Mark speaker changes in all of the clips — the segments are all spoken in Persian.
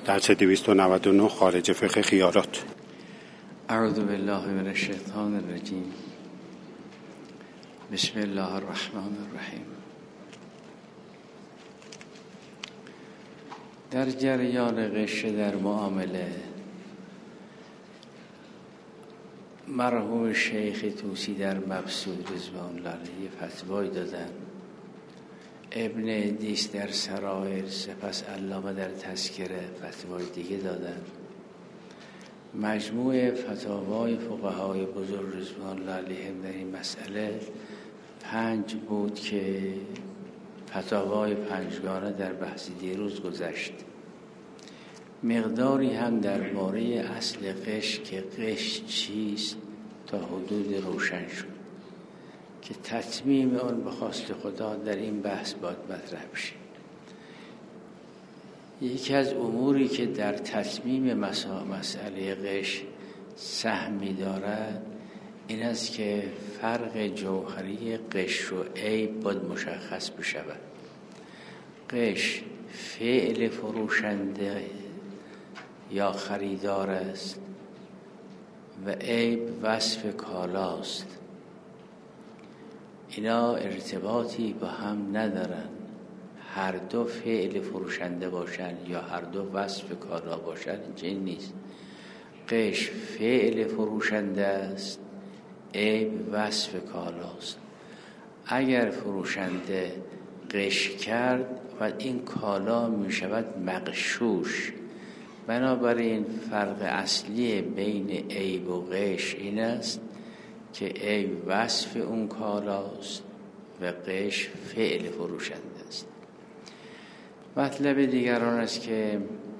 Speaker 1: درس 299 خارج فقه خیارات.
Speaker 2: اعوذ بالله من الشیطان الرجیم. بسم الله الرحمن الرحیم. در جریان غش در معامله مرحوم شیخ طوسی در مبسوط رضوان الله علیه فتوایی دادن. ابن ادریس در سرایر، سپس علامه در تذکره فتوای دیگه دادن. مجموع فتاوای فقهای بزرگ رضوان الله علیهم در این مسئله 5 بود که فتاوای 5گانه در بحث دیروز گذشت. مقداری هم درباره اصل غش که غش چیست تا حدود روشن شد که تتمیم آن به خواست خدا در این بحث باید مطرح بشه. یکی از اموری که در تتمیم مسئله غش سهمی دارد این است که فرق جوهری غش و عیب باید مشخص بشود. غش فعل فروشنده یا خریدار است و عیب وصف کالاست. اینا ارتباطی با هم ندارن. هر دو فعل فروشنده باشن یا هر دو وصف کالا باشن این نیست. غش فعل فروشنده است، عیب وصف کالاست. اگر فروشنده غش کرد و این کالا می شود مغشوش. بنابراین فرق اصلی بین عیب و غش این است که عیب وصف اون کالاست و غش فعل فروشنده است. مطلب دیگران است که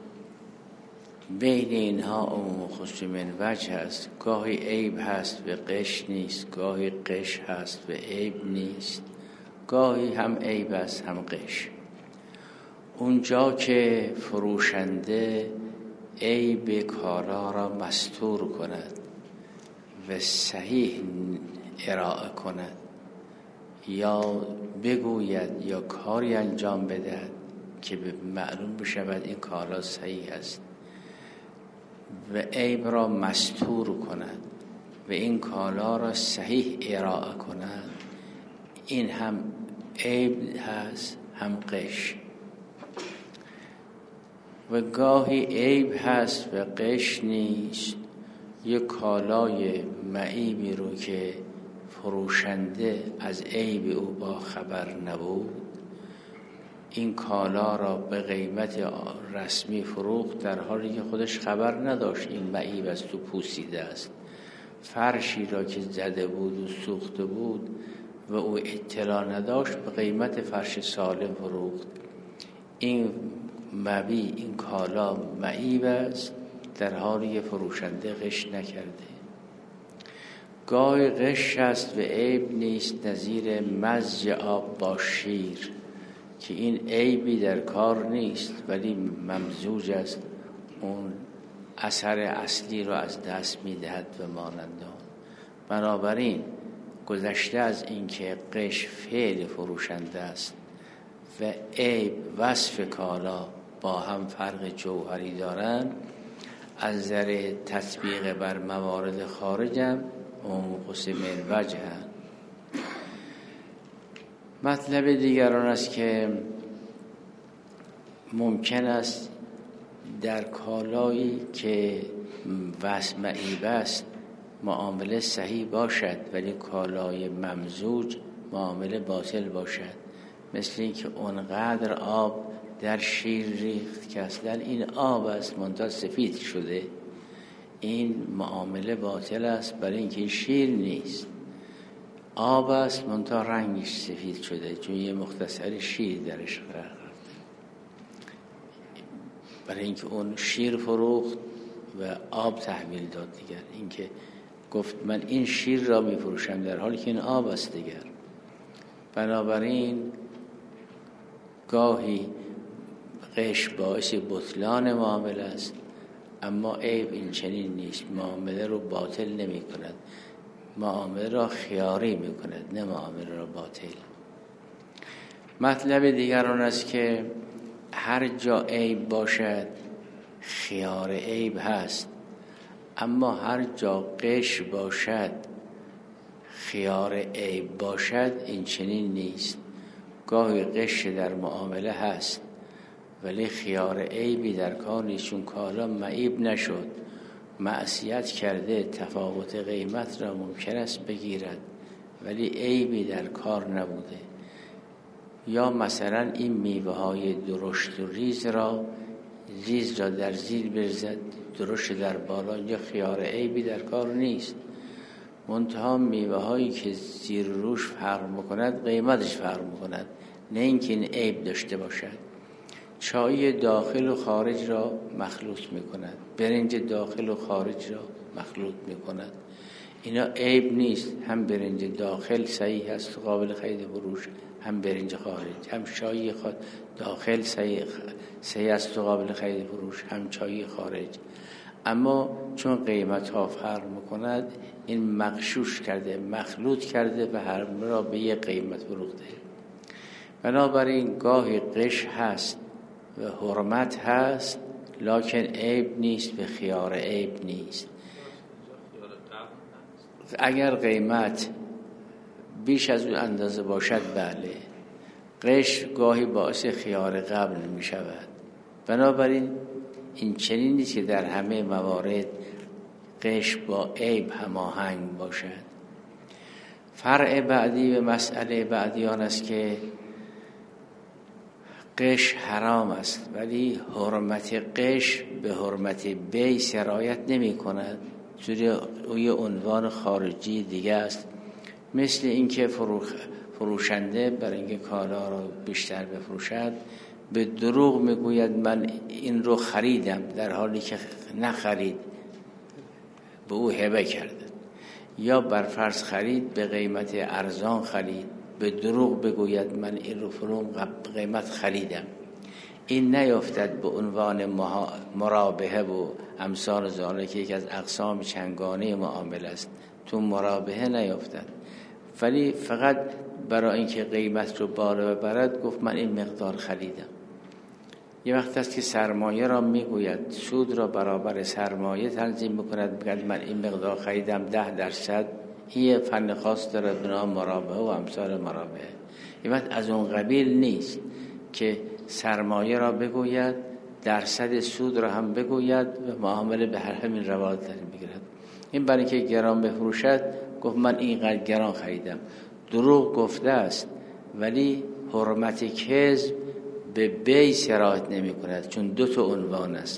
Speaker 2: بین اینها عموم خصوص من وجه است. گاهی عیب هست و غش نیست، گاهی غش هست و عیب نیست، گاهی هم عیب است هم غش. اونجا که فروشنده عیب کالا را مستور کند و صحیح ارائه کند یا بگوید یا کاری انجام بدهد که معلوم بشود این کالا صحیح است و عیب را مستور کند و این کالا را صحیح ارائه کند، این هم عیب هست هم غش. و گاهی عیب هست و غش نیست. یک کالای معیبی رو که فروشنده از عیب او با خبر نبود، این کالا را به قیمت رسمی فروخت در حالی که خودش خبر نداشت این معیب است و پوسیده است. فرشی را که زده بود و سوخته بود و او اطلاع نداشت به قیمت فرش سالم فروخت. این مبیع، این کالا معیب است در حالی که فروشنده غش نکرده. گاهی غش است و عیب نیست، نظیر مزج آب با شیر که این عیبی در کار نیست ولی ممزوج است، اون اثر اصلی رو از دست میدهد و مانند آن. بنابراین گذشته از این که غش فعل فروشنده است و عیب وصف کالا با هم فرق جوهری دارند، از نظر تطبیق بر موارد خارجم منقسم الوجه. مطلب دیگران است که ممکن است در کالایی که وصف معیب است معامله صحیح باشد ولی کالای ممزوج معامله باطل باشد. مثل این که اونقدر آب در شیر ریخت که اصلا این آب است منتها سفید شده، این معامله باطل است برای اینکه این شیر نیست، آب است منتها رنگش سفید شده چون یه مختصر شیر درش قرار گرفته. برای اینکه اون شیر فروخت و آب تحویل داد دیگر. اینکه گفت من این شیر را میفروشم در حالی که این آب است دیگر. بنابراین گاهی غش باعث بطلان معامله است، اما عیب این چنین نیست. معامله رو باطل نمی کند، معامله را خیاری می کند، نه معامله را باطل. مطلب دیگر آن است که هر جا عیب باشد خیار عیب هست، اما هر جا غش باشد خیار عیب باشد این چنین نیست. گاهی غش در معامله هست ولی خیار عیبی در کار نیست، چون کالا معیب نشد، معصیت کرده، تفاوت قیمت را ممکن است بگیرد ولی عیبی در کار نبوده. یا مثلا این میوه های درشت و ریز را در زیر بریزد، درشت در بالا، یا خیار عیبی در کار نیست. منتها میوه هایی که زیر روش فرق میکند قیمتش فرق میکند، نه اینکه این عیب داشته باشد. چای داخل و خارج را مخلوط میکند، برنج داخل و خارج را مخلوط میکند، اینا عیب نیست. هم برنج داخل صحیح است قابل خرید فروش، هم برنج خارج. هم چای داخل صحیح است قابل خرید فروش، هم چای خارج. اما چون قیمت ها فرق میکند این مغشوش کرده، مخلوط کرده و هر را به یک قیمت فروخته. بنابراین گاهی غش هست و حرمت هست لکن عیب نیست و خیار عیب نیست. اگر قیمت بیش از اون اندازه باشد بله، غش گاهی باعث خیار قبل می شود. بنابراین این چنین نیست که در همه موارد غش با عیب هماهنگ باشد. فرع بعدی و مسئله بعدی آن است که غش حرام است ولی حرمت غش به حرمت بی سرایت نمی کند. توی عنوان خارجی دیگه است، مثل اینکه فروشنده برای اینکه کالا رو بیشتر بفروشد به دروغ میگوید من این رو خریدم در حالی که نخرید، به او هبه کرده. یا بر فرض خرید به قیمت ارزان خرید، به دروغ بگوید من این رو فلان قیمت خریدم. این نیفتد به عنوان مرابحه و امثال ذالک که یکی از اقسام چندگانه معامله است، تو مرابحه نیفتد، ولی فقط برای اینکه قیمت رو بالا ببرد گفت من این مقدار خریدم. یه وقت است که سرمایه را میگوید، سود را برابر سرمایه تنظیم میکند، بگید من این مقدار خریدم 10%. این فن خاص داره به نام مرابحه و امثال مرابحه. یه وقت از اون قبیل نیست که سرمایه را بگوید، درصد سود را هم بگوید و معامله به هر همین روال بگیرد. این برای که گران بفروشد گفت من اینقدر گران خریدم، دروغ گفته است ولی حرمت کذب به بی سرایت نمی کند، چون دو تا عنوان است.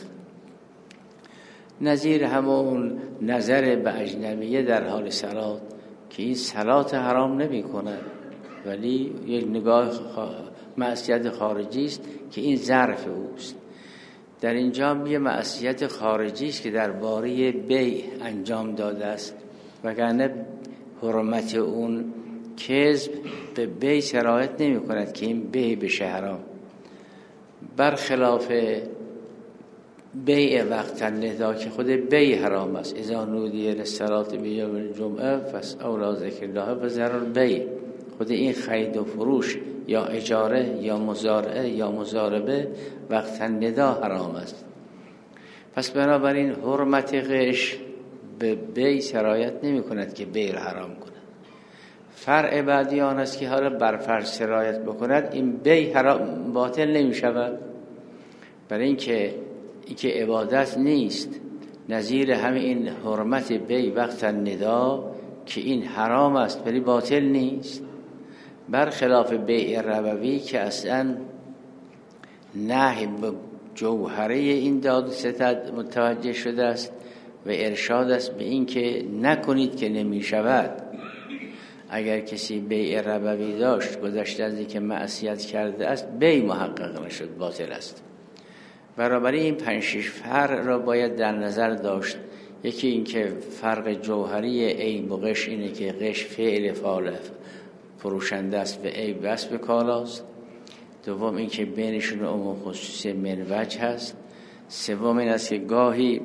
Speaker 2: نظیر همون نظر به اجنبیه در حال صلات که این صلات حرام نمی کند ولی یک نگاه معصیت خارجی است که این ظرف اوست. در اینجا یه معصیت خارجی است که درباره بیع انجام داده است، وگرنه حرمت اون کذب به بیع سرایت نمی کند که این بیع بشه حرام. برخلاف بیع وقت الندا که خود بیع حرام است، اذا نودی للصلاة بیوم الجمعه فاسعوا الی ذکر الله و ذروا البیع. خود این خرید و فروش یا اجاره یا مزارعه یا مزاربه وقت الندا حرام است. پس بنابراین حرمت غش به بیع سرایت نمی کند که بیع را حرام کند. فرع بعدی آن است که حالا بر فرض سرایت بکند این بیع حرام باطل نمی شود، برای اینکه عبادت نیست. نظیر همین حرمت بیع وقت الندا که این حرام است ولی باطل نیست، برخلاف بیع ربوی که اصلا نهی به جوهره این داد ستد متوجه شده است و ارشاد است به این که نکنید که نمی شود. اگر کسی بیع ربوی داشت گذشته از اینکه معصیت کرده است بیع محقق نشد، باطل است. برابری این 5-6 فرق را باید در نظر داشت. یکی این که فرق جوهری عیب و غش اینه که غش فعل فاعل فروشنده است و عیب وصف کالاست. دوم این که بینشون عموم خصوصی من وجه هست. سوم این است که گاهی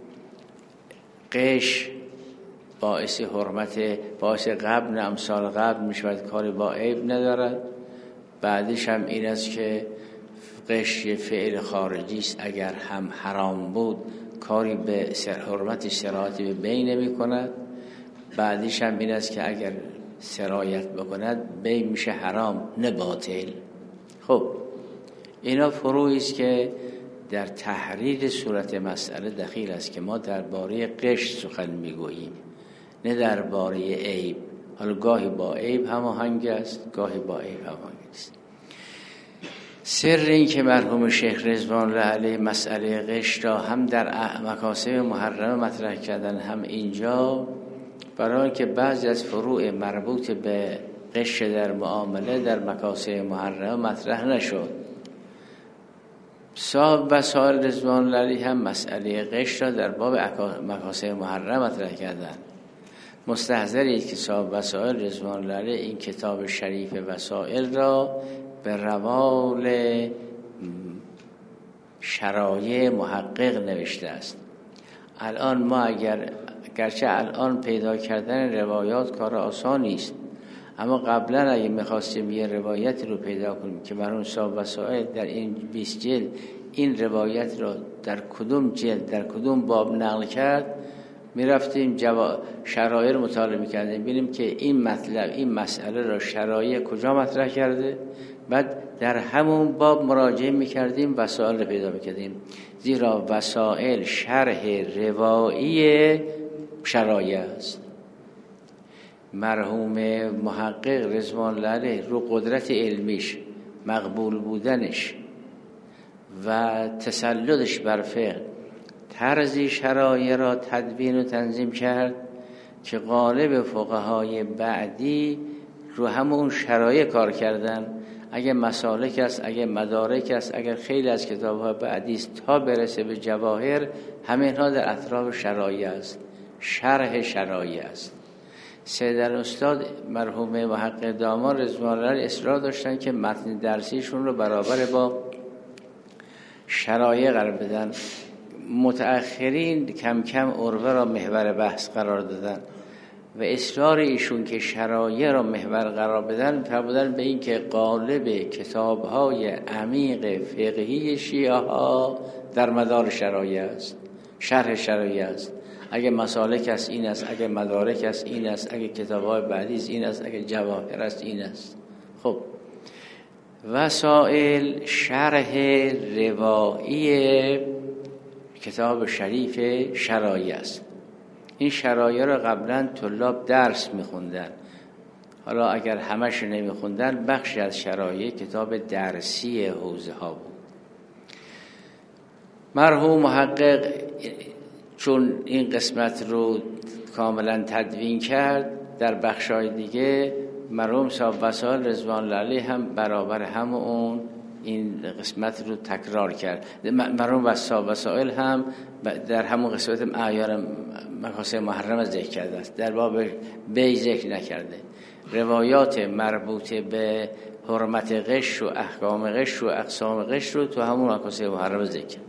Speaker 2: غش باعث حرمت، باعث قبل امثال قبل می شود، کاری با عیب ندارد. بعدش هم این است که غش فعل خارجی است، اگر هم حرام بود کاری به حرمت سرایت به بی نمی کند. بعدیش هم این است که اگر سرایت بکند بی میشه حرام نه باطل. خب اینا فروعی است که در تحریر صورت مسئله دخیل است که ما درباره غش سخن میگوییم نه درباره عیب. حالا گاهی با عیب هماهنگ است، گاهی با عیب هماهنگ است. سر این که مرحوم شیخ رضوان الله علیه مسئله غش را هم در مکاسب محرمه مطرح کردن هم اینجا، برای که بعضی از فروع مربوط به غش در معامله در مکاسب محرمه مطرح نشد. صاحب وسائل رضوان الله علیه هم مسئله غش را در باب مکاسب محرمه مطرح کردن. مستحضرید که صاحب وسائل رضوان الله علیه این کتاب شریف وسائل را به روال شرایع محقق نوشته است. الان ما گرچه الان پیدا کردن روایات کار آسانی است، اما قبلا اگه می‌خواستیم یه روایتی رو پیدا کنیم که مرحوم صاحب وسائل در این 20 جلد این روایت را در کدوم جلد در کدوم باب نقل کرد، میرفتیم شرایع رو مطالعه می‌کردیم ببینیم که این مطلب این مسئله را شرایع کجا مطرح کرده، بعد در همون باب مراجعه می‌کردیم وسائل رو پیدا می‌کردیم. زیرا وسائل شرح روایی شرایع است. مرحوم محقق رضوان الله علیه رو قدرت علمیش، مقبول بودنش و تسلطش بر فقه طرزی شرایع را تدوین و تنظیم کرد که غالب فقهای بعدی رو همون شرایع کار کردن. اگه مسالک است، اگه مدارک است، اگر خیلی از کتاب‌ها بعدی است تا برسه به جواهر، همه ها در اطراف شرایع است، شرح شرایع است. سید الاستاد مرحوم محقق داماد رضوان الله علیه اصرار داشتن که متن درسیشون رو برابر با شرایع قرار بدن. متأخرین کم کم عروه را محور بحث قرار دادن و اصرار ایشون که شرایع را محور قرار بدن فرمودن به این که قالب کتاب‌های عمیق فقهی شیعه ها در مدار شرایع است، شرح شرایع است. اگه مسالک است این است، اگه مدارک است این است، اگه کتاب‌های بعدی است این است، اگه جواهر است این است. خب وسائل شرح روایی کتاب شریف شرایع است. این شرایع را قبلا طلاب درس میخوندن، حالا اگر همش نمیخوندن بخشی از شرایع کتاب درسی حوزه ها بود. مرحوم محقق چون این قسمت رو کاملا تدوین کرد، در بخشای دیگه مرحوم صاحب وسائل رضوان الله علیه هم برابر همون این قسمت رو تکرار کرد. مرحوم صاحب وسائل هم در همون قسمت اعیان مکاسب محرمه ذکر کرده است، در باب بی ذکر نکرده. روایات مربوط به حرمت غش و احکام غش و اقسام غش رو تو همون مکاسب محرمه ذکر کرد.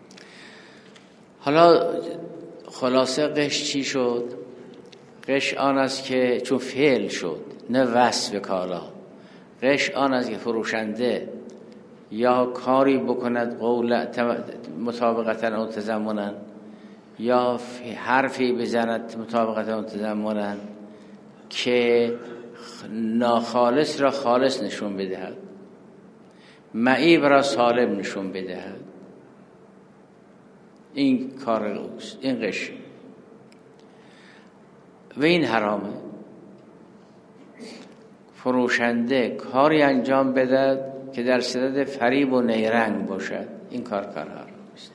Speaker 2: حالا خلاصه غش چی شد؟ غش آن است که چون فعل شد نه وصف کالا. غش آن است که فروشنده یا کاری بکند قول مطابقتا و تضمنا، یا حرفی بزند مطابقتا و تضمنا که ناخالص را خالص نشون بدهد، معیب را سالم نشون بدهد. این کار اوست، این غش و این حرامه. فروشنده کاری انجام بده که در صدد فریب و نیرنگ باشد، این کار حرام است.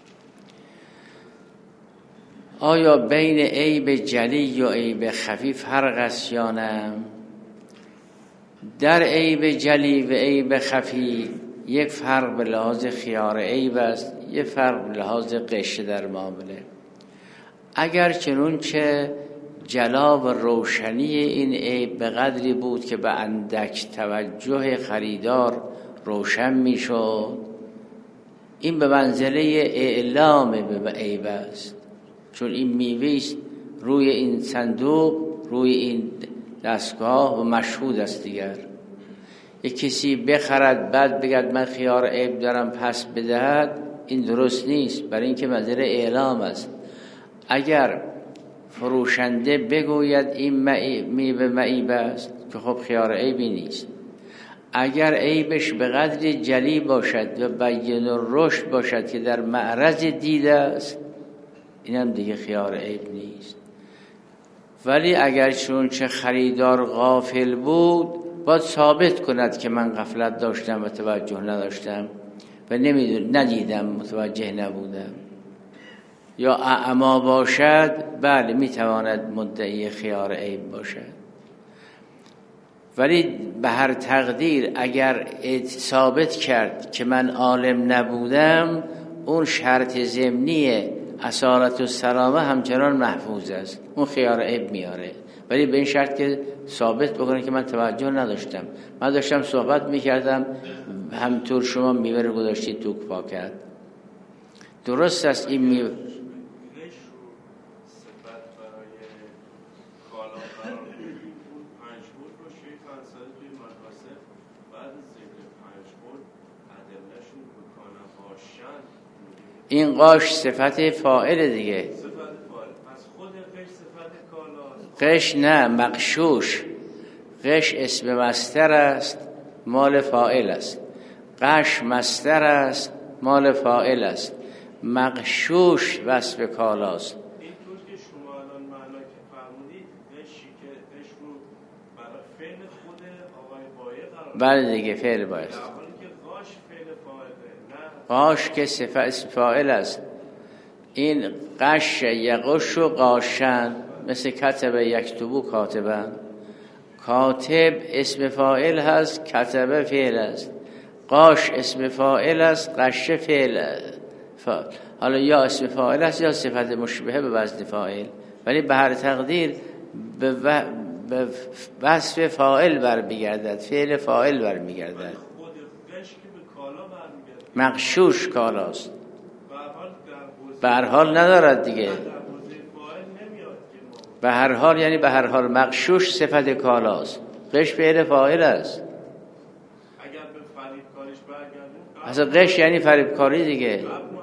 Speaker 2: آیا بین عیب جلی و عیب خفی فرق است یا نه؟ در عیب جلی و عیب خفی یک فرق به لحاظ خیار عیب است، یک فرق به لحاظ غش در معامله. اگر چنانچه جلا و روشنی این عیب به قدری بود که به اندک توجه خریدار روشن می شد، این به منزله اعلام به عیب است، چون این میویست روی این صندوق، روی این دستگاه و مشهود است دیگر. یک کسی بخرد بعد بگد من خیار عیب دارم پس بدهد، این درست نیست، برای اینکه منظر اعلام است. اگر فروشنده بگوید این میوه معیب است که خب خیار عیبی نیست، اگر عیبش به قدر جلی باشد و بین الرشد باشد که در معرض دیده است، اینم دیگه خیار عیب نیست. ولی اگر چون چه خریدار غافل بود، باید ثابت کند که من غفلت داشتم و توجه نداشتم و ندیدم، متوجه نبودم. یا اعما باشد، بله میتواند مدعی خیار عیب باشد. ولی به هر تقدیر اگر ثابت کرد که من عالم نبودم، اون شرط ضمنی اصالت و سلامه همچنان محفوظ است، اون خیار عیب میاره. ولی به این شرط که ثابت بکنه که من توجه نداشتم، من داشتم صحبت میکردم، همطور شما میوه رو گذاشتید تو پاکت. درست است این میوه این قاش صفت فاعل دیگه.
Speaker 3: صفت فاعل. پس خود قش صفت کالاست.
Speaker 2: قش نه، مغشوش. قش اسم مصدر است، مال فاعل است. قش مصدر است، مال فاعل است. مغشوش وصف کالاست.
Speaker 3: اینطور که شما الان معنا که فرمودید، قشی که قش رو برای فعل خود آقای بایع قرار
Speaker 2: بله دیگه فعل باید. قاش که صفت فاعل است. این قش یقش و قاشن، مثل کتب یکتبو کاتبن. کاتب اسم فاعل هست، کتب فعل است. قاش اسم فاعل است، قش فعل. حالا یا اسم فاعل است یا صفت مشبهه به وزن فاعل، ولی به هر تقدیر به وصف فاعل برمیگردد، فعل فاعل برمیگردد. مغشوش کالاست، به هر حال ندارد دیگه. به هر حال یعنی به هر حال مغشوش صفت کالاست، قش فعل فاعل است.
Speaker 3: اگر به فریبکاریش برگردیم،
Speaker 2: اصلا قش یعنی فریبکاری دیگه.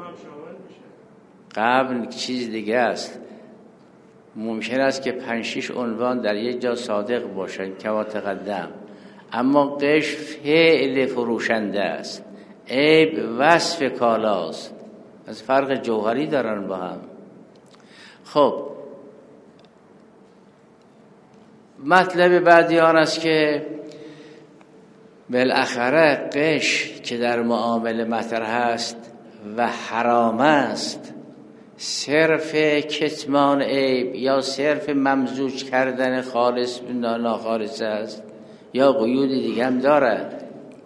Speaker 2: قبل چیز دیگه است. ممکن است که 5-6 عنوان در یک جا صادق باشد که تقدم، اما قش فعل فروشنده است، عیب وصف کالاست. از فرق جوهری دارن با هم. خب مطلب بعدی آن است که بالاخره قش که در معامله مطرح است و حرام است، صرف کتمان عیب یا صرف ممزوج کردن خالص به ناخالص است، یا قیود دیگه هم دارد.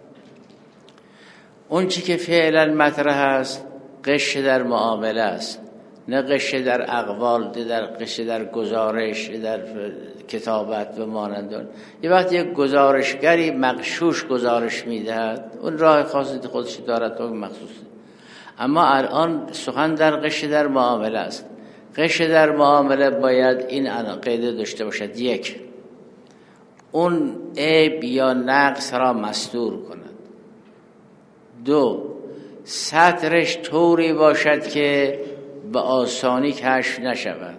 Speaker 2: اون چی که فعلا مطرح است قش در معامله است، نه قش در اقوال، در قش در گزارش، در کتابت و مانندان. یه وقت یک گزارشگری مغشوش گزارش میدهد، اون راه خاصی خودش دارد و مخصوص. اما الان سخن در قش در معامله است. قش در معامله باید این قاعده داشته باشد: یک، اون عیب یا نقص را مستور کند. دو، سطرش طوری باشد که به آسانی کشف نشود.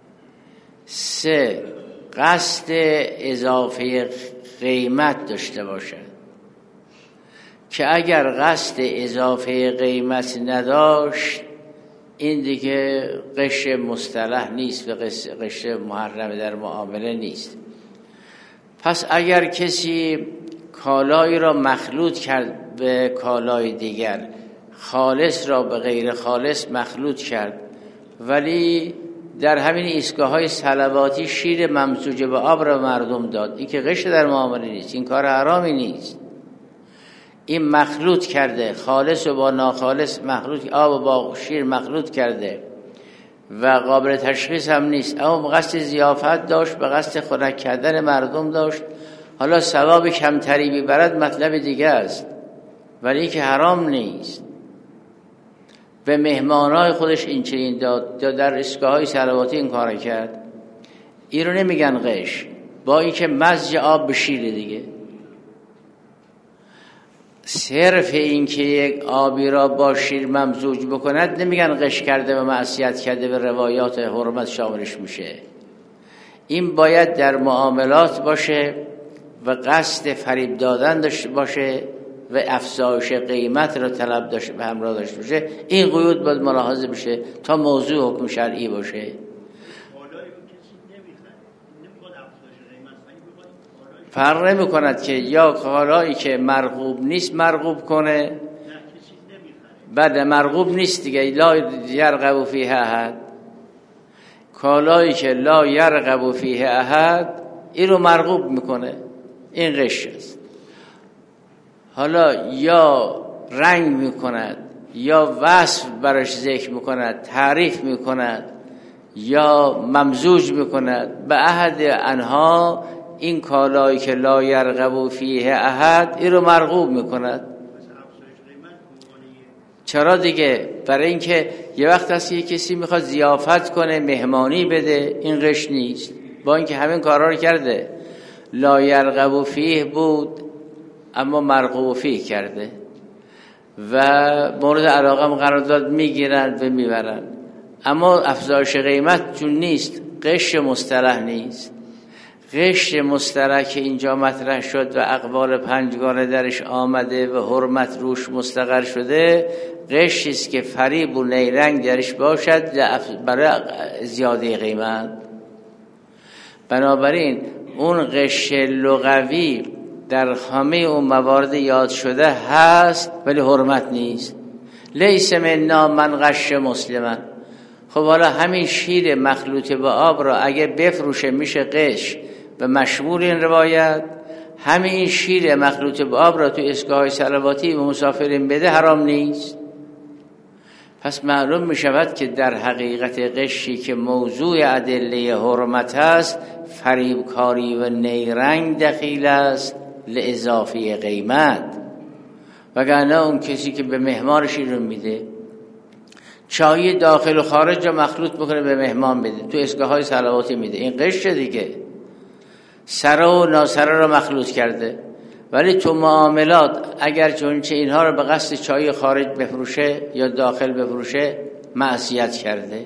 Speaker 2: سه، قصد اضافه قیمت داشته باشد که اگر قصد اضافه قیمت نداشت این دیگه قش مصطلح نیست و قش محرم در معامله نیست. پس اگر کسی کالایی را مخلوط کرد به کالای دیگر، خالص را به غیر خالص مخلوط کرد، ولی در همین ایستگاه‌های صلواتی شیر ممزوج به آب را مردم داد، این که غش در معامله نیست، این کار حرامی نیست. این مخلوط کرده، خالص و با ناخالص مخلوط، آب و با شیر مخلوط کرده و قابل تشخیص هم نیست، اما به قصد ضیافت داشت، به قصد خنک کردن مردم داشت. حالا ثواب کمتری میبرد مطلب دیگه است، ولی که حرام نیست. به مهمانای خودش این چنین داد، یا در ایستگاه‌های صلواتی این کار کرد، این رو نمیگن غش، با این که مزج آب به شیر دیگه. صرف این که یک آبی را با شیر ممزوج بکند نمیگن غش کرده و معصیت کرده، به روایات حرمت شاملش میشه. این باید در معاملات باشه و قصد فریب دادن داشته باشه و افزایش قیمت را طلب داشته به همراه داشته باشه. این قیود باید ملاحظه بشه تا موضوع حکم شرعی باشه. فرق نمی کند که یا کالایی که مرغوب نیست مرغوب کنه، بعد مرغوب نیست دیگه، لا یرغب فیه احد. کالایی که لا یرغب فیه احد این رو مرغوب میکنه، این غش است. حالا یا رنگ میکند یا وصف براش ذکر میکند، تعریف میکند یا ممزوج میکند به احد انها، این کالایی که لا یرغب فیه احد این رو مرغوب میکند. چرا دیگه؟ برای اینکه یه وقت هست یه کسی میخواد ضیافت کنه، مهمانی بده، این غش نیست، با اینکه همین کارا رو کرده. لا یرغب فیه بود اما مرغوب فیه کرده و مورد علاقه هم قرارداد میگیرند و میبرند، اما افزایش قیمت چون نیست، غش مصطلح نیست. غش مصطلح که اینجا مطرح شد و اقوال پنجگانه درش آمده و حرمت روش مستقر شده، غشی است که فریب و نیرنگ درش باشد برای زیاده قیمت. بنابراین اون غش لغوی در همه اون موارد یاد شده هست ولی حرمت نیست. لیس منا من غش مسلما. خب حالا همین شیر مخلوط با آب را اگه بفروشه میشه غش و مشمول این روایت. همین شیر مخلوط با آب را تو اسکاهای صلواتی و مسافرین بده حرام نیست. پس معلوم می شود که در حقیقت غشی که موضوع ادله حرمت است، فریبکاری و نیرنگ دخیل است لاضافه قیمت. وگرنه اون کسی که به مهمانش رو میده، چای داخل و خارج را مخلوط بکنه به مهمان بده، تو اسکاهای صلواتی میده، این غش دیگه. سره و ناسره را مخلوط کرده. ولی تو معاملات اگر چونچه اینها را به قصد چای خارج بفروشه یا داخل بفروشه معصیت کرده.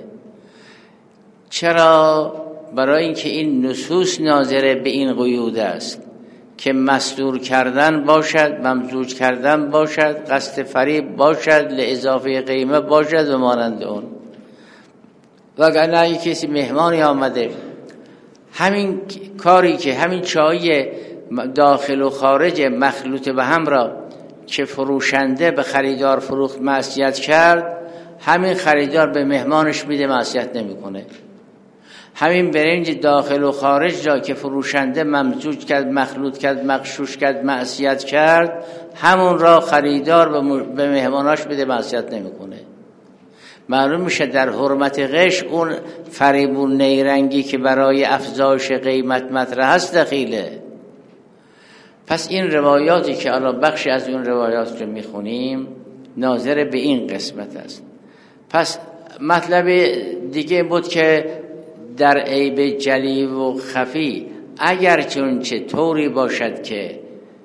Speaker 2: چرا؟ برای اینکه این نصوص ناظره به این قیود است که مصدور کردن باشد، ممزوج کردن باشد، قصد فریب باشد، لاضافه قیمه باشد و مانند اون. وگرنه اگه کسی مهمانی آمده، همین کاری که همین چای داخل و خارج مخلوط به هم را که فروشنده به خریدار فروخت معصیت کرد، همین خریدار به مهمانش میده معصیت نمیکنه. همین برنج داخل و خارج را که فروشنده ممزوج کرد، مخلوط کرد، مغشوش کرد، معصیت کرد، همون را خریدار به مهماناش بده معصیت نمیکنه. معلوم میشه در حرمت غش اون فریب و نیرنگی که برای افزایش قیمت مطرح است دخیله. پس این روایاتی که الان بخشی از اون روایات رو میخونیم ناظر به این قسمت است. پس مطلب دیگه بود که در عیب جلی و خفی اگر چونچه طوری باشد که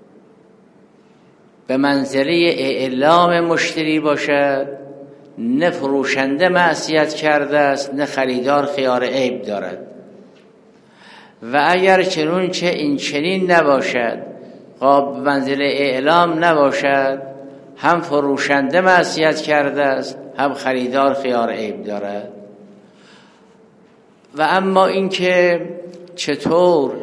Speaker 2: به منزله اعلام مشتری باشد، نه فروشنده معصیت کرده است نه خریدار خیار عیب دارد. و اگر چنونچه این چنین نباشد، به منزله اعلام نباشد، هم فروشنده معصیت کرده است هم خریدار خیار عیب دارد. و اما اینکه چطور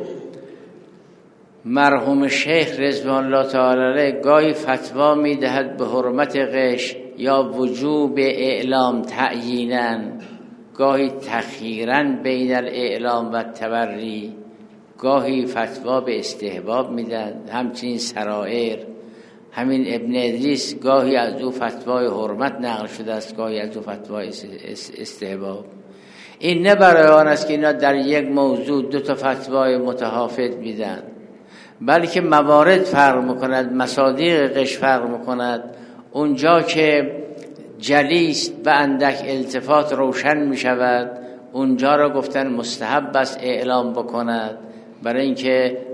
Speaker 2: مرحوم شیخ رضوان الله تعالی علیه گاهی فتوا میدهد به حرمت غش یا وجوب اعلام تعیینا، گاهی تخییراً بین الاعلام و تبری، گاهی فتوا به استحباب میدن. همچنین سرائر، همین ابن ادریس گاهی از او فتوای حرمت نقل شده است، گاهی از او فتوای استحباب. این نه برای آن است که اینا در یک موضوع دو تا فتوای متحافظ میدن، بلکه موارد فرق میکند، مصادیق غش فرق میکند. اونجا که جلیست و اندک التفات روشن میشود، اونجا را گفتن مستحب است اعلام بکند، برای اینکه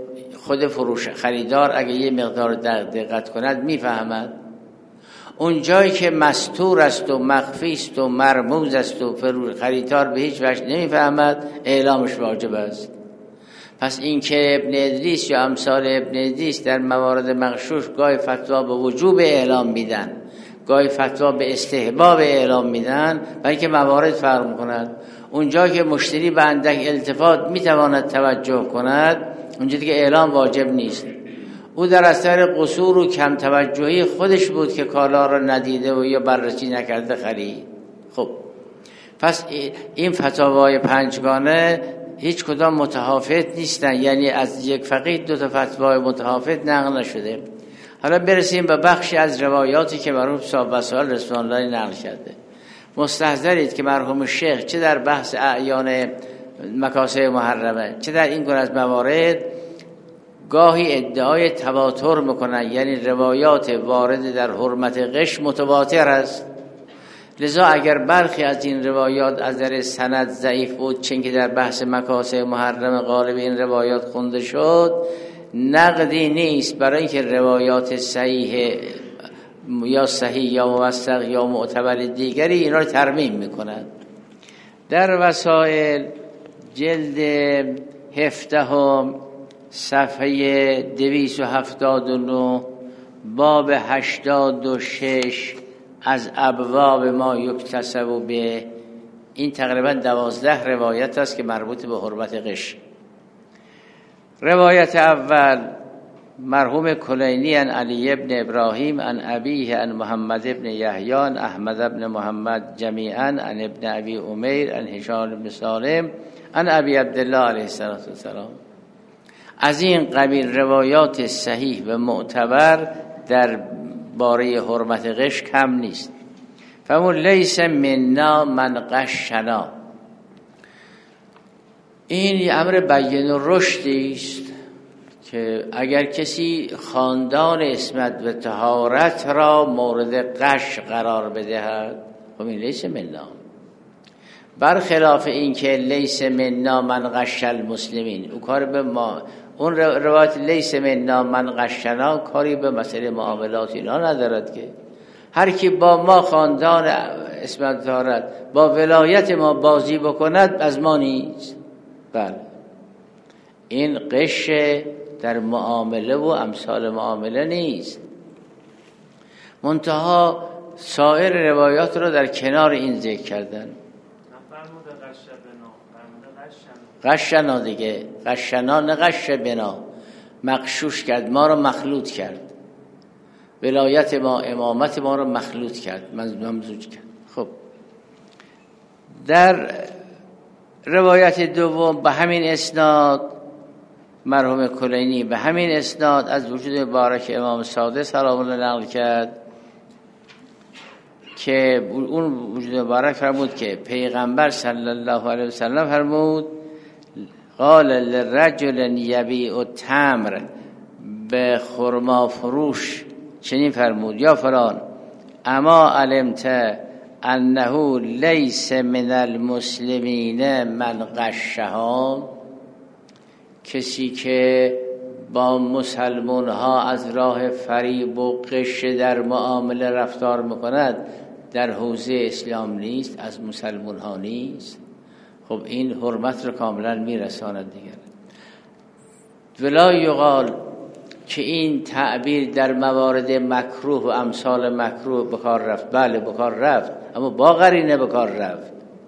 Speaker 2: خود خریدار اگه یه مقدار دقت کند میفهمد. اون جایی که مستور است و مخفی است و مرموز است و خریدار به هیچ وجه نمیفهمد، اعلامش واجب است. پس این که ابن ادریس یا امثال ابن ادریس در موارد مغشوش گاهی فتوا به وجوب اعلام میدن، گاهی فتوا به استحباب اعلام میدن، برای که موارد فرق میکند. اونجا که مشتری به اندک التفات میتواند توجه کند، اونجا دیگه اعلام واجب نیست. او در اثر قصور و کم توجهی خودش بود که کالا را ندیده و یا بررسی نکرده خرید. خب پس این فتاوای پنجگانه هیچ کدام متحافظ نیستن، یعنی از یک فقیه دو تا فتوای متحافظ نقل نشده. حالا برسیم به بخشی از روایاتی که مرحوم صاحب وسائل رسول الله نقل کرده. مستحضرید که مرحوم شیخ چه در بحث اعیان مکاسب محرمه چه در این گونه از موارد گاهی ادعای تواتر میکنن، یعنی روایات وارد در حرمت غش متواتر است. لذا اگر برخی از این روایات از در سند ضعیف بود، چون که در بحث مکاسب محرم غالب این روایات خونده شد، نقدی نیست برای اینکه روایات صحیح یا صحیح یا موثق یا معتبر دیگری اینا رو ترمیم میکنند. در وسائل جلد 17 صفحه 279 باب 86 از ابواب ما یکتسب به، این تقریبا 12 روایت است که مربوط به حرمت غش. روایت اول مرحوم کلینی عن علی ابن ابراهیم عن ابیه عن محمد ابن یحیی عن احمد ابن محمد جمیعا عن ابن ابی امیر عن هشام ابن سالم عن ابی عبدالله علیه السلام. از این قبیل روایات صحیح و معتبر در باره حرمت غش کم نیست. فمون لیس منا من غشنا، این امر بیان رشدی است که اگر کسی خاندان عصمت و طهارت را مورد غش قرار بدهد، خب این لیس منا، برخلاف این که لیس منا من غش المسلمین، او کار به ما، اون روایت لیس منا من غشنا کاری به مسئله معاملات اینا ندارد که هر کی با ما خاندان عصمت طهارت با ولایت ما بازی بکند از ما نیست. بله، این غش در معامله و امثال معامله نیست. منتها سایر روایات رو در کنار این ذکر کردن. غشنا دیگه، غشنا نه غش بنا، مغشوش کرد، ما رو مخلوط کرد، ولایت ما امامت ما رو مخلوط کرد، ممزوج کرد. خب در روایت دوم به همین اسناد مرحوم کلینی به همین اسناد از وجود مبارک امام صادق سلام الله نقل کرد که اون وجود مبارک فرمود که پیغمبر صلی الله علیه وسلم فرمود قال للرجل یبیع التمر، به خرما فروش چنین فرمود یا فلان اما علمت انه لیس من المسلمین من غشهم، کسی که با مسلمان ها از راه فریب و غش در معامله رفتار میکند در حوزه اسلام نیست، از مسلمان ها نیست. خب این حرمت رو کاملا میرساند دیگر. ولا یقال که این تعبیر در موارد مکروه و امثال مکروه بکار رفت. بله بکار رفت، اما با قرینه بکار رفت.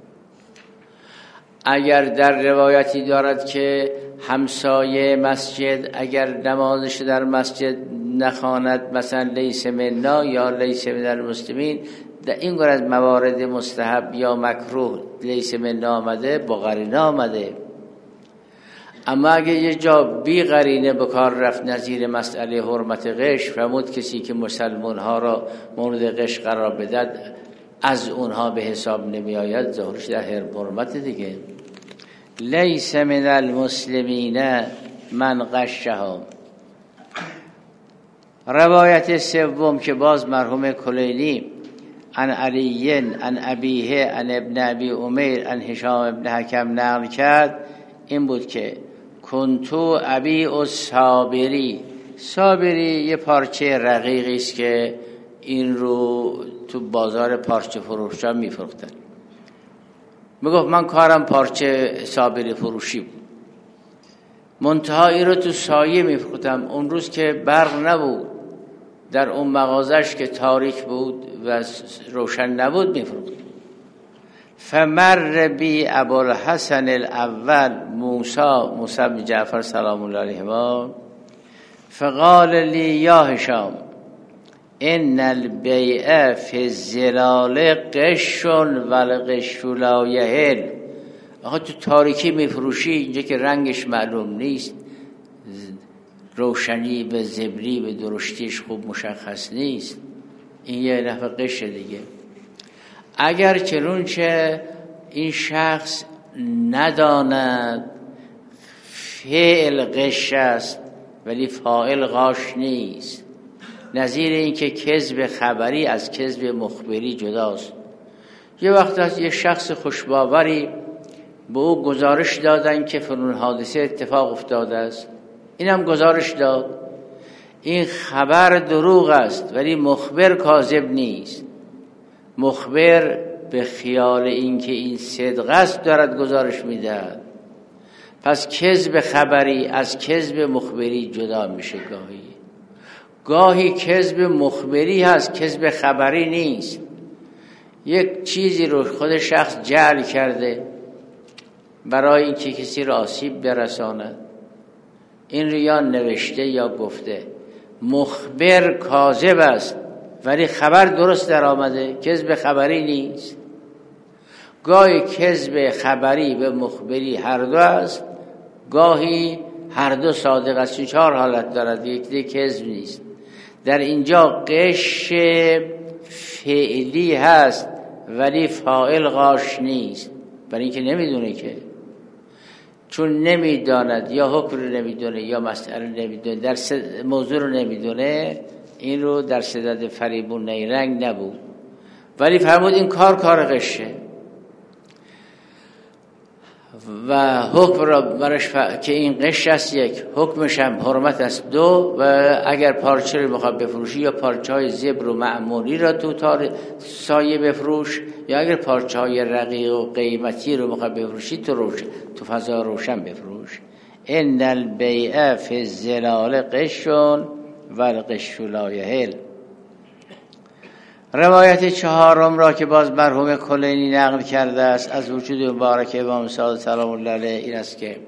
Speaker 2: اگر در روایتی دارد که همسایه مسجد اگر نمازش در مسجد نخواند مثلا لیس منا یا لیس من المسلمین، در این گونه از موارد مستحب یا مکروه لیس منا آمده، با قرینه آمده. اما اگه یه جا بی قرینه به کار رفت نظیر مسئله حرمت غش، فرمود کسی که مسلمان ها را مورد غش قرار بدهد از اونها به حساب نمی آید، ظاهرش در حرمت دیگه. لیس من المسلمین من غشهم. روایت سوم که باز مرحوم کلینی عن علی عن ابیه عن ابن ابی امیر عن هشام ابن حکم نقل کرد این بود که کنتو ابیع صابری. صابری یه پارچه رقیقی است که این رو تو بازار پارچه فروشا میفروختن. میگفت من کارم پارچه صابری فروشی بود، منتها این رو تو سایه میفروختم. اون روز که برق نبود در اون مغازش که تاریک بود و روشن نبود میفروختم. فمر بی ابوالحسن الاول موسی بن جعفر سلام الله علیهما فقال لی یا هشام ان البیع فی الظلال غش والغش لا یحل. آخه تو تاریکی میفروشی، اینجا که رنگش معلوم نیست، روشنی به زبری به درشتیش خوب مشخص نیست، این یه نحو غشه دیگه. اگر چنانچه این شخص نداند فعل غش است ولی فاعل غاش نیست، نظیر این که کذب خبری از کذب مخبری جداست. یه وقت از یه شخص خوشباوری به او گزارش دادن که فلان حادثه اتفاق افتاده است، اینم گزارش داد، این خبر دروغ است ولی مخبر کاذب نیست. مخبر به خیال اینکه این صدق است دارد گزارش میدهد. پس کذب خبری از کذب مخبری جدا میشه. گاهی کذب مخبری هست، کذب خبری نیست. یک چیزی رو خود شخص جعل کرده برای اینکه کسی را آسیب برساند، این رو یا نوشته یا گفته. مخبر کاذب است ولی خبر درست در آمده، کذب خبری نیست. گاهی کذب خبری به مخبری هر دو است، گاهی هر دو صادق است. این 4 حالت دارد، یک دیگه کذب نیست. در اینجا غش فعلی هست ولی فاعل غاش نیست، برای اینکه نمیدونه، که چون نمیداند یا حکم رو نمیدونه یا مسئله نمیدونه، در موضوع رو نمیدونه، این رو در صدد فریبون نیرنگ نبود، ولی فرمود این کار غشه و حکم را برش که این غش است، یک حکمش هم حرمت است، 2 و اگر پارچه رو بخواد بفروشی یا پارچه های زبر و معمولی را تو سایه بفروش، یا اگر پارچه های رقیق و قیمتی رو بخواد بفروشی تو فضا روشن بفروش. ان البیع فی الظلال غش والغش لا یحل. روایت 4 را که باز مرحوم کلینی نقل کرده است از وجود مبارک امام صادق سلام الله علیه، این است که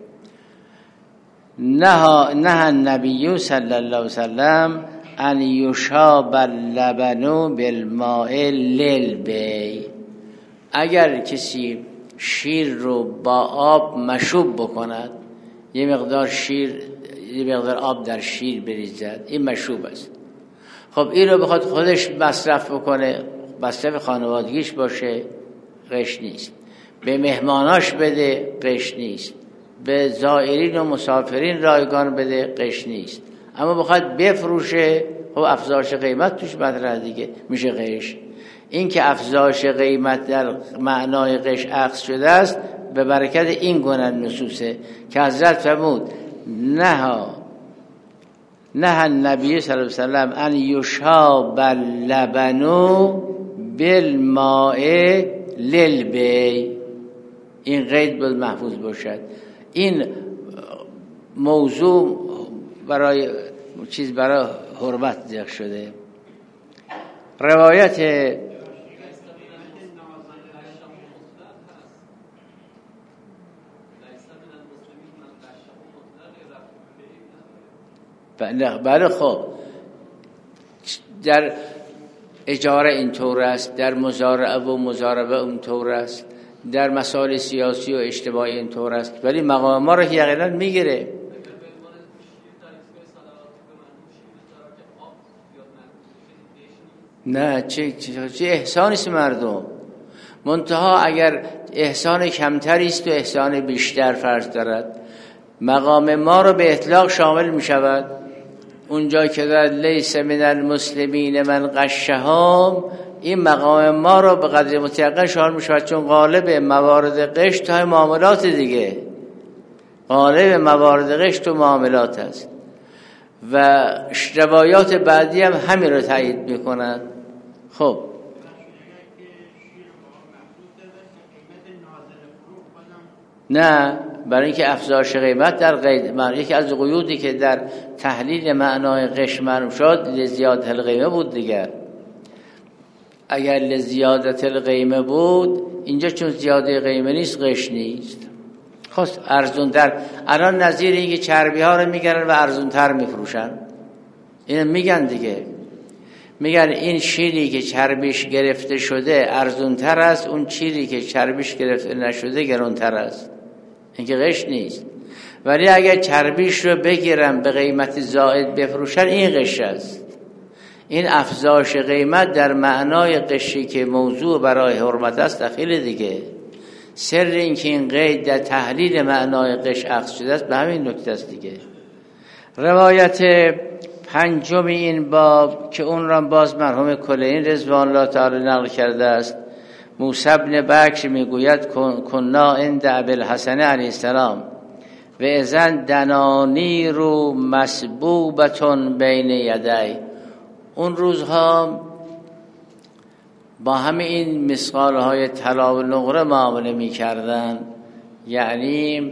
Speaker 2: نه النبی صلی الله علیه وسلم ان یشاب اللبن بالماء للبیع. اگر کسی شیر رو با آب مشوب بکند، یه مقدار آب در شیر بریزد، این مشوب است. خب این رو بخواد خودش مصرف بکنه، مصرف خانوادگیش باشه، غش نیست. به مهماناش بده، غش نیست. به زائرین و مسافرین رایگان بده، غش نیست. اما بخواد بفروشه، خب افزایش قیمت توش مطرح دیگه، میشه غش. این که افزایش قیمت در معنای غش اخذ شده است به برکت این گونه نصوصه که حضرت فرمود نه النبی صلی الله علیه وسلم ان یشاب اللبن بالماء للبیع. این قید باید محفوظ باشد. این موضوع برای حرمت ذکر شده. روایت بله، خب در اجاره اینطور است، در مزارعه و مضاربه اینطور است، در مسائل سیاسی و اجتماعی اینطور است، ولی مقام ما را یقینا میگیره. نه چه احسانی است مردم. منتها اگر احسان کمتری است و احسان بیشتر فرض دارد، مقام ما رو به اطلاق شامل می شود. اونجا که در لیس من المسلمین من غشهم، این مقام ما رو به قدر متیقن شامل می شود، چون غالب موارد غش تا معاملات دیگه، غالب موارد غش تو معاملات است و روایات بعدی هم همین رو تایید میکنند. خب نه، برای اینکه افزایش قیمت در یکی از قیودی که در تحلیل معنای غش معلوم شد لزیادت القیمه بود دیگر. اگر لزیادت القیمه بود اینجا چون زیاده قیمه نیست غش نیست. خب ارزون در الان نظیر این که چربی ها رو میگیرن و ارزون تر میفروشن، این میگن دیگه، میگن این شیری که چربیش گرفته شده ارزون تر است، اون چیری که چربیش گرفته نشده گران تر است. این که غش نیست. ولی اگر چربیش رو بگیرن به قیمت زائد بفروشن این غش است. این افزایش قیمت در معنای غشی که موضوع برای حرمت است دخیل دیگه. سر این که این قید در تحلیل معنای غش اخذ شده است به همین نکته است دیگه. روایت پنجم این باب که اون را باز مرحوم کلینی رضوان الله تعالی نقل کرده است، موسی بن بکر میگوید کنا عند ابوالحسن علیه السلام و اذن دنانیر مسبوبتون بین یدی. اون روزها با همه این مثقالهای طلا و نقره معامله میکردن، یعنی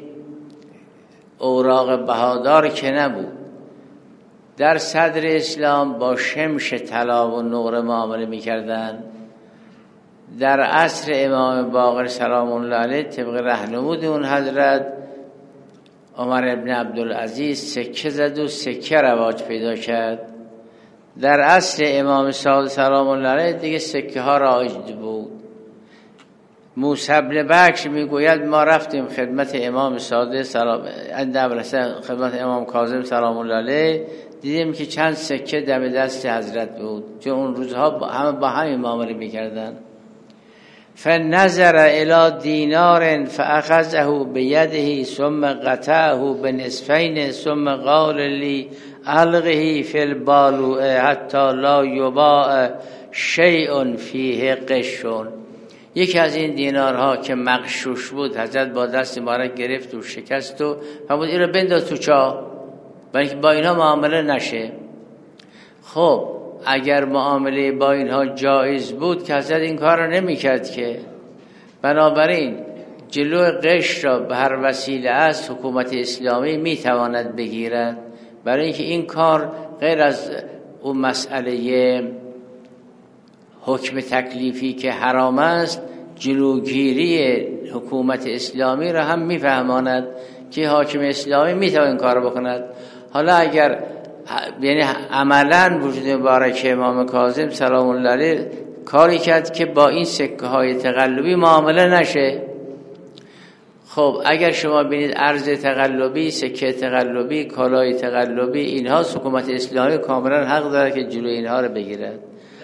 Speaker 2: اوراق بهادار که نبود. در صدر اسلام با شمش طلا و نقره معامله میکردن. در عصر امام باقر سلام الله علیه طبق راهنمود اون حضرت عمر ابن عبدالعزیز سکه زد و سکه رواج پیدا کرد. در عصر امام صادق سلام الله علیه دیگه سکه ها رایج بود. موسی بن بکر میگوید ما رفتیم خدمت امام صادق سلام خدمت امام کاظم سلام الله علیه، دیدیم که چند سکه دم دست حضرت بود، چون اون روزها همه با همین معامله میکردن. فنظر الی دینار فاخذه بیده ثم قطعه بنصفین ثم قال لی القه فی البالوع حتی لا یباع شیء فیه قش. یکی از این دینارها که مغشوش بود حضرت با دست مبارک گرفت و شکست و فرمود این رو بنداز تو چاه برای اینکه با اینها معامله نشه. خب اگر معامله با اینها جایز بود که حضرت این کار رو نمی کرد که. بنابراین جلو غش را به هر وسیله است حکومت اسلامی می تواند بگیرد، برای اینکه این کار غیر از اون مسئله حکم تکلیفی که حرام است، جلوگیری حکومت اسلامی را هم میفهماند که حاکم اسلامی میتواند این کار بکند. حالا اگر یعنی عملا وجود مبارک امام کاظم سلام الله علیه کاری کرد که با این سکه های تقلبی معامله نشه. خب اگر شما ببینید ارز تقلبی، سکه تقلبی، کالای تقلبی، اینها حکومت اسلامی کاملا حق داره که جلوی اینها رو بگیرد.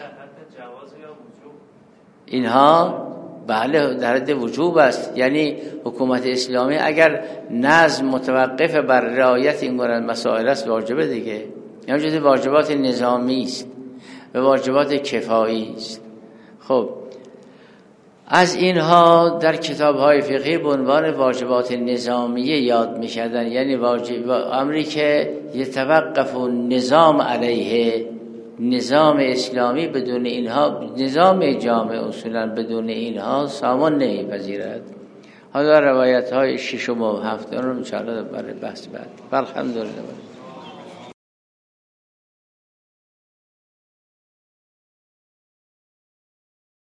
Speaker 2: اینها بله در حد وجوب است. یعنی حکومت اسلامی اگر نظم متوقف بر رعایت این گونه مسائل است واجبه دیگه، یعنی جز واجبات نظامی است و واجبات کفایی است. خب از اینها در کتاب‌های فقهی به عنوان واجبات نظامیه یاد می‌کردن، یعنی واجب امری که یتوقف نظام علیه، نظام اسلامی بدون اینها، نظام جامع اصولا بدون اینها سامان نمی‌پذیرد. حالا روایت‌های 6 و 7 رو ان شاء الله برای بحث بعد. الحمدلله.